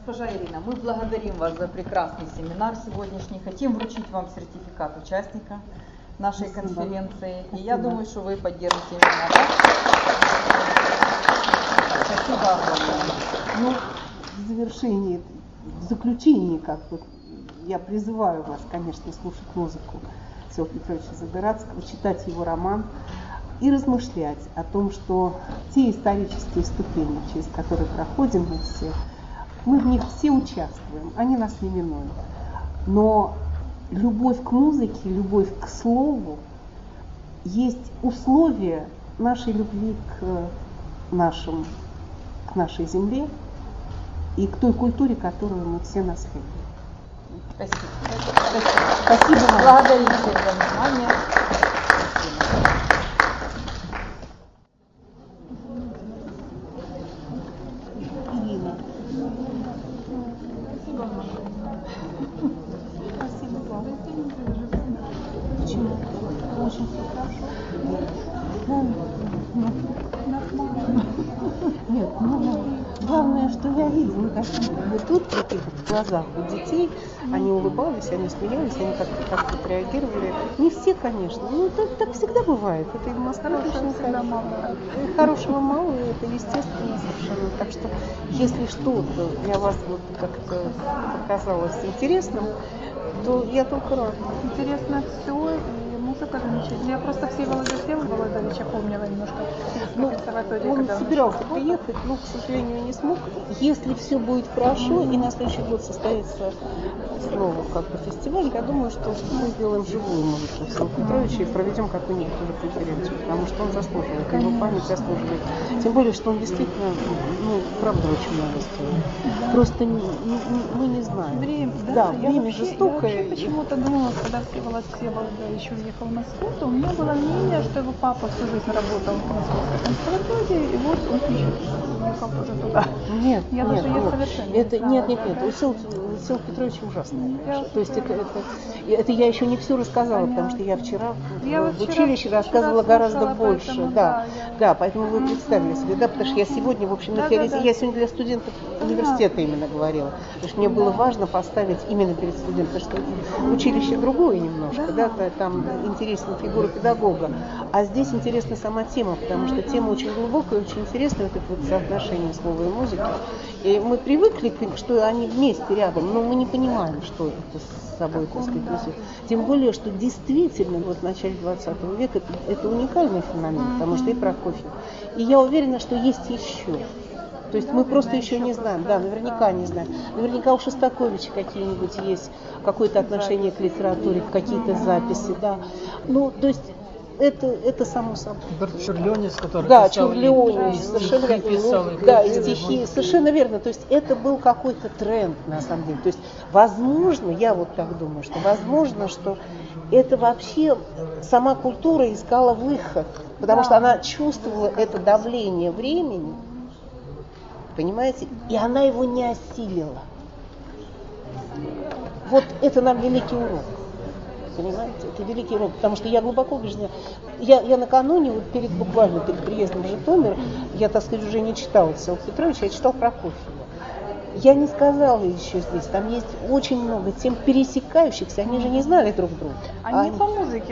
Госпожа Ирина, мы благодарим вас за прекрасный семинар сегодняшний. Хотим вручить вам сертификат участника нашей конференции. И я думаю, что вы поддержите меня. Да? Спасибо огромное. Ну, в завершении, в заключении, я призываю вас, конечно, слушать музыку Всеволода Петровича Забирадского, читать его роман и размышлять о том, что те исторические ступени, через которые проходим мы все, мы в них все участвуем, они нас не минуют. Но любовь к музыке, любовь к слову есть условие нашей любви к нашей земле и к той культуре, которую мы все наследуем. Спасибо. Спасибо вам. Благодарим всех за внимание. Ирина. Спасибо вам. Почему? Очень все хорошо. Нет, главное, что я видела, вот тут в таких вот глазах у детей, они улыбались, они смеялись, они как-то реагировали. Не все, конечно, но так всегда бывает. Это и в Москве точно всегда мало. Хорошего мало, и это естественно совершенно. Так что, если что-то для вас вот как-то показалось интересным, то я только рада. Интересно все, и музыка замечательная. Я просто Всеволода Всеволодовича помнила немножко. Он собирался приехать, но, к сожалению, не смог. Если все будет хорошо, и на следующий год состоится снова фестиваль, я думаю, что мы сделаем живую музыку Всеволода Петровича и проведем какую-нибудь тоже конференцию, потому что он заслуживает, его память заслуживает. Тем более, что он действительно, правда, очень много стоит. Просто мы не знаем. Время жестокое. Я вообще почему-то думала, когда Всеволод Всеволодович уехал в Москву, то у меня было мнение, что его папа всю жизнь работал в Московской консерватории, и вот он уехал тоже туда. Нет, я совершенно нет. У Всеволода Петровича ужасная крыша. То есть это я еще не все рассказала, потому что я вчера в училище рассказывала гораздо больше. Поэтому, поэтому вы представили себе, потому что я сегодня, в общем, я сегодня для студентов университета именно говорила, потому что мне было важно поставить именно перед студентами, что училище другое немножко, там интересна фигура педагога, а здесь интересна сама тема, потому что тема очень глубокая, очень интересная, это вот соотношение слова и музыки. И мы привыкли, что они вместе рядом, но мы не понимаем, что это с собой, так сказать, несет. Тем более, что действительно вот в начале 20 века это уникальный феномен, потому что и Прокофьев. И я уверена, что есть еще. То есть мы просто еще не знаем, наверняка не знаем. Наверняка у Шостаковича какие-нибудь есть какое-то отношение к литературе, какие-то записи, то есть это само собой. Чурлёнец, который писал совершенно верно. И стихи, совершенно верно. То есть это был какой-то тренд, на самом деле. То есть, возможно, я вот так думаю, что возможно, что это вообще сама культура искала выход, потому что она чувствовала это давление времени, понимаете, и она его не осилила. Вот это нам великий урок. Понимаете, это великий урок, потому что я глубоко убеждена. Я накануне, буквально перед приездом в Житомир, я, так сказать, уже не читала Всеволода Петровича, я читала Прокофьева. Я не сказала еще здесь, там есть очень много тем пересекающихся, они же не знали друг друга. Они по музыке,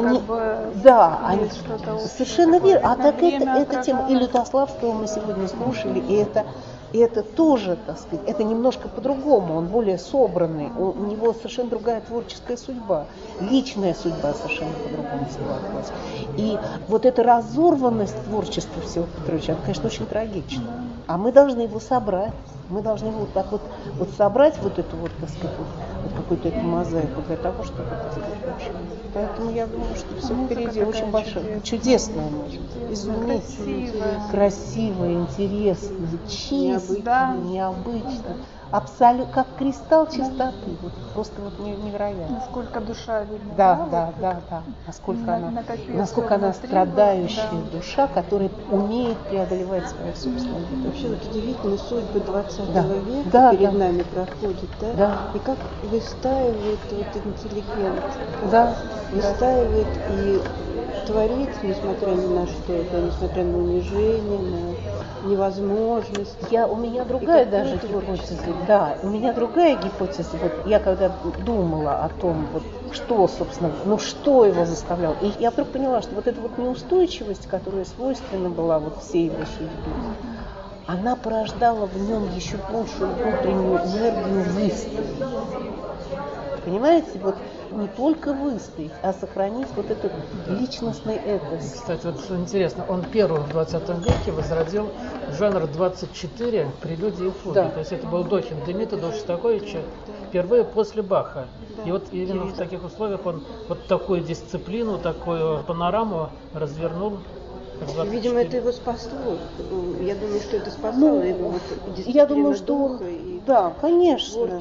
совершенно верно. А так эта тема, и Лютославского мы сегодня слушали, и это тоже, так сказать, это немножко по-другому, он более собранный, у него совершенно другая творческая судьба, личная судьба совершенно по-другому складывалась. И вот эта разорванность творчества Всеволода Петровича, она, конечно, очень трагична. А мы должны его собрать, мы должны его вот так вот собрать, вот эту вот, так сказать, вот какую-то эту мозаику для того, чтобы, так сказать, вообще. Поэтому я думаю, что все впереди очень большое, чудесная музыка, изумительная, красивая, интересная, чистая, необычная. Абсолютно, как кристалл чистоты, вот просто вот невероятно. Насколько душа видна. Да. Насколько она страдающая душа, которая умеет преодолевать свою собственную. Вообще вот удивительно, судьбы 20 века перед нами проходят, и как выстаивает вот интеллигент, выстаивает и творит, несмотря ни на что, несмотря на унижение, на невозможность. У меня другая даже гипотеза. Да, у меня другая гипотеза. Вот я когда думала о том, вот, что, собственно, что его заставляло. И я вдруг поняла, что вот эта вот неустойчивость, которая свойственна была вот всей его судьбе, она порождала в нем еще большую внутреннюю энергию выстоять. Понимаете, вот не только выстоять, а сохранить вот этот личностный этос. Кстати, вот что интересно, он первым в 20 веке возродил жанр 24 прелюдии и фуги. Да. То есть это был до Хиндемита, до Шостаковича, впервые после Баха. И вот именно в таких условиях он вот такую дисциплину, такую панораму развернул. Видимо, это его спасло. Я думаю, что это спасло его. Вот, я думаю, что да, конечно.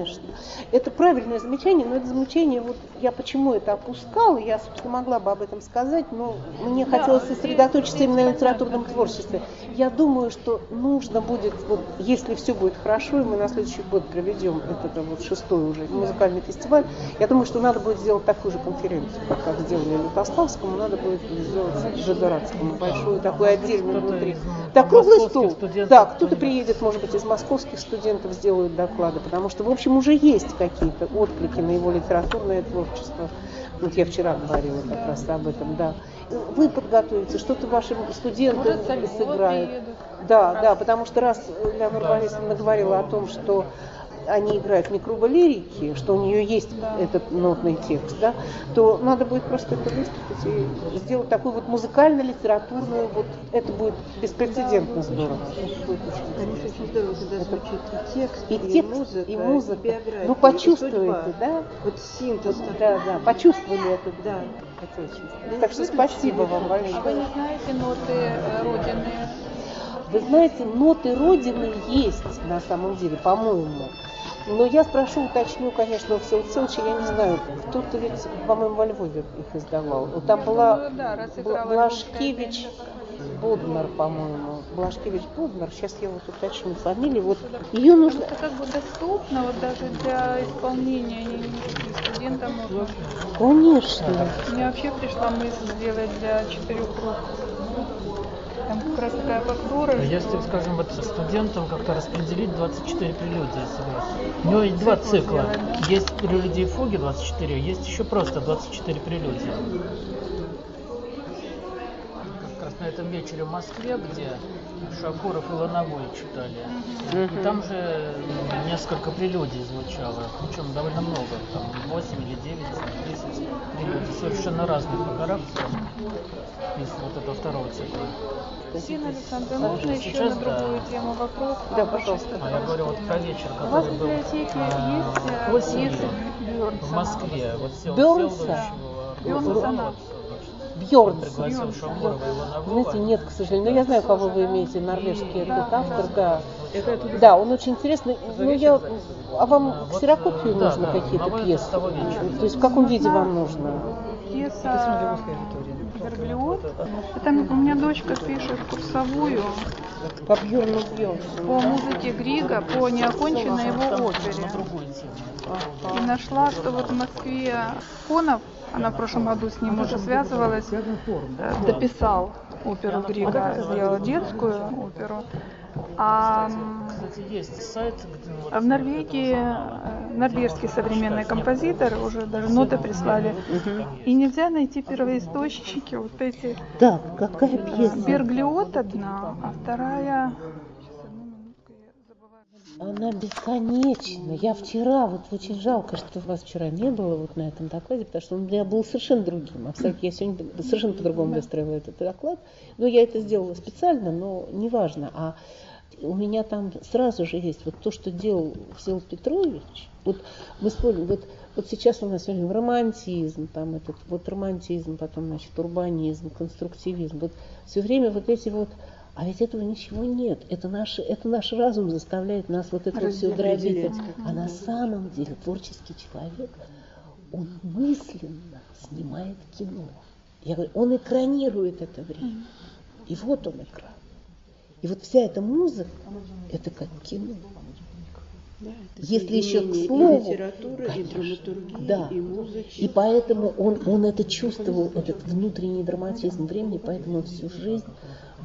Это правильное замечание, но это замечание, вот я почему это опускала, я, собственно, могла бы об этом сказать, но мне хотелось сосредоточиться именно на литературном творчестве. Я думаю, что нужно будет, вот, если все будет хорошо, и мы на следующий год проведем этот вот 6-й уже музыкальный фестиваль, я думаю, что надо будет сделать такую же конференцию, как сделали Лютославскому, надо будет сделать Жидорадскому. Большую такую отдельную внутри. Да, круглый стол. Да, кто-то приедет, может быть, из московских студентов сделают доклады, потому что, в общем, уже есть какие-то отклики на его литературное творчество. Вот я вчера говорила как раз об этом, да. Вы подготовите, что-то вашим студентам сыграют. Да, потому что раз Леонора Борисовна говорила о том, что они играют не круга лирики, что у нее есть этот нотный текст, да, то надо будет просто это выступить и сделать такую вот музыкально-литературную, вот это будет беспрецедентно здорово. Конечно, очень здорово, когда звучит и текст, и музыка, и биография, ну почувствуете, да? Вот синтез. Да, почувствовали это. Да. Это очень. Так что спасибо вам большое. А вы не знаете ноты Родины? Вы знаете, ноты Родины есть на самом деле, по-моему. Но я спрошу, уточню, конечно, у Всеволодовича, я не знаю, кто-то ведь, по-моему, во Львове их издавал. Вот там была Блашкевич Боднар, по-моему. Блашкевич Боднар, сейчас я вот уточню фамилию. Вот ее нужно... Это как бы доступно, вот даже для исполнения, не студентам можно. Конечно. Мне вообще пришла мысль сделать для 4 рук. Там как раз такая фактура. Если, скажем, вот студентам как-то распределить 24 прелюдии сыграть. У него есть 2 цикла. Есть прелюдии и фуги 24, есть еще просто 24 прелюдии. Как раз на этом вечере в Москве, где Шакуров и Лановой читали. И там же несколько прелюдий звучало, причем довольно много, там 8 или 9, 10 прелюдий, совершенно разных по характеру из вот этого второго цикла. Сина Александра, можно еще на другую тему вопрос? Да, пожалуйста. Я говорю вот про вечер, У вас который в был библиотеке есть осенью Бёрнса? в Москве. Вот Бёрнса? Бьорнс. Пригласил Шакурова и Ланового. Знаете, нет, к сожалению. Но я знаю, кого вы имеете, норвежский этот автор, да. Да, он очень интересный. Ну, а вам ксерокопию нужно какие-то пьесы? То есть в каком виде вам нужно? Пьеса Берглиот. Это у меня дочка пишет курсовую по Бьорну Бьорнсу. По музыке Грига, по неоконченной его опере. И нашла, что вот в Москве Конов, она в прошлом году с ним уже связывалась, дописал оперу Грига, сделал детскую оперу. Кстати, есть сайт, где в Норвегии норвежский современный композитор, уже даже ноты прислали, и нельзя найти первоисточники вот эти. Да, какая пьеса? Берглиот одна, а вторая... Она бесконечна. Я вчера, вот очень жалко, что вас вчера не было вот на этом докладе, потому что он для меня был совершенно другим. Абсолютно. Я сегодня совершенно по-другому выстроила этот доклад. Но я это сделала специально, но неважно. А у меня там сразу же есть вот то, что делал Всеволод Петрович. Вот мы вспомним, вот сейчас у нас сегодня романтизм, там этот вот романтизм, потом, значит, урбанизм, конструктивизм. Вот все время вот эти вот. А ведь этого ничего нет. Это наш разум заставляет нас вот это все дробить. А на самом деле творческий человек, он мысленно снимает кино. Я говорю, он экранирует это время. И вот он экран. И вот вся эта музыка, это как кино. Да, если еще к слову, и литература, и драматургия, да. и музыка. И поэтому он это чувствовал, этот внутренний драматизм времени, поэтому он всю жизнь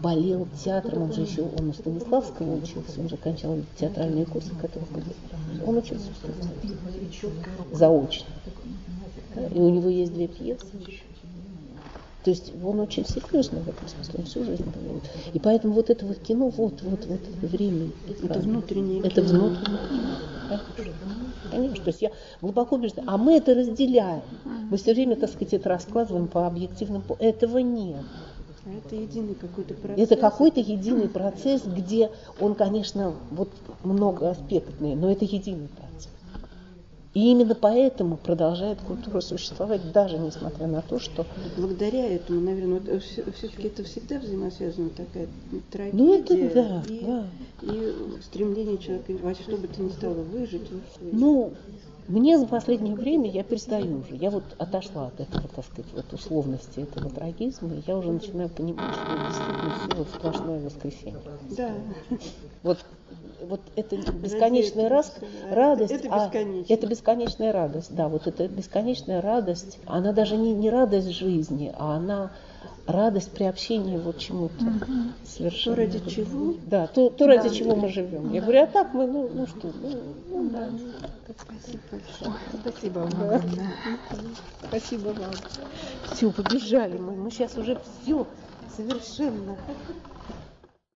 болел театром, он же еще, он у Станиславского учился, он же кончал театральные курсы, которые были. Он учился у Станиславского заочно. И у него есть 2 пьесы. То есть он очень серьезно в этом смысле, он всю жизнь болеет. И поэтому вот это вот кино, вот это время. Это внутреннее это кино. внутреннее кино. Конечно. То есть я глубоко убеждена. А мы это разделяем. Мы все время, так сказать, это раскладываем по объективным. Этого нет. Это единый какой-то процесс. Это какой-то единый процесс, где он, конечно, вот многоаспектный, но это единый процесс. И именно поэтому продолжает культура существовать, даже несмотря на то, что... Благодаря этому, наверное, вот, все-таки это всегда взаимосвязана такая трагедия. Ну это да, и стремление человека во что бы то ни стало выжить. Ну, мне за последнее время я перестаю уже. Я вот отошла от этого, так сказать, вот условности этого трагизма, и я уже начинаю понимать, что действительно все вот сплошное воскресенье. Да. Вот это бесконечная радость, это бесконечная радость, да, вот эта бесконечная радость, она даже не радость жизни, а она радость приобщения вот чему-то совершенно. То, ради чего? Да, то ради чего мы живем. Я говорю, а так мы, ну что, да. Спасибо большое. Спасибо вам. Спасибо вам. Все, побежали мы сейчас уже все совершенно.